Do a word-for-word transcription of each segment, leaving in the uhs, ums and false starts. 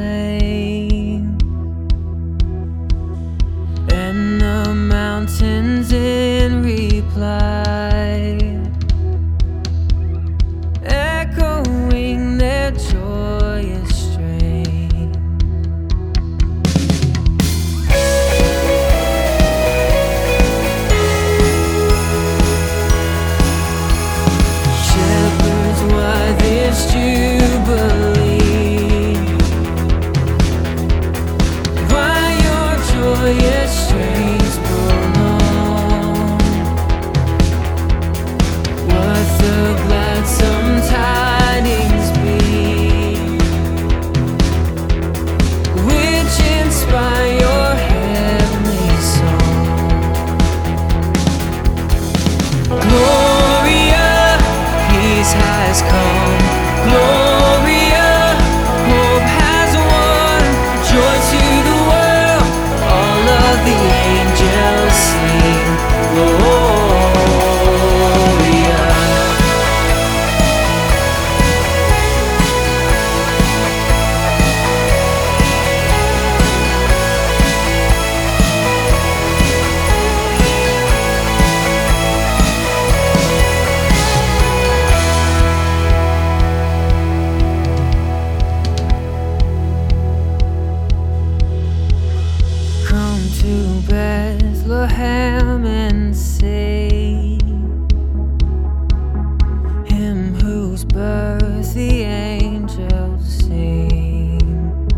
flame, and the mountains in reply, echoing their joyous strain. Shepherds, why this jubilee? Why your joyous strains prolong? What the gladsome tidings be, which inspire your heavenly song? Gloria, peace has come. Gloria, hope has won. Joy to the world, all of the angels sing. Gloria. Come to Bethlehem and see him whose birth the angels sing.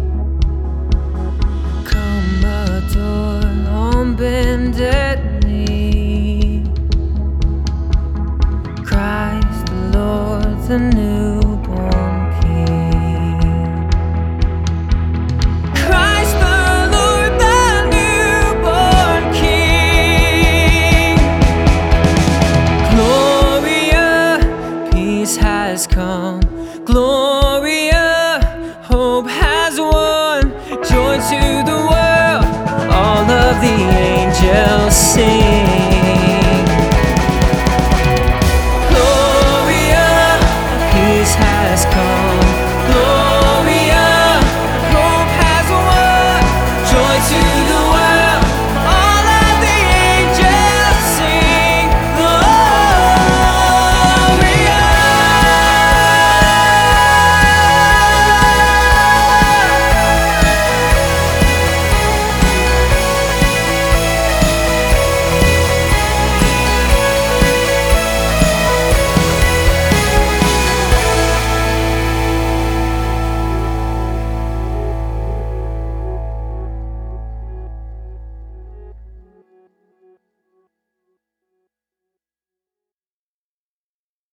Come adore on bended knee Christ the Lord, the newborn King. Christ the Lord, the newborn King. Gloria, peace has come. Gloria, hope has won. Joy to the world, all of the angels sing.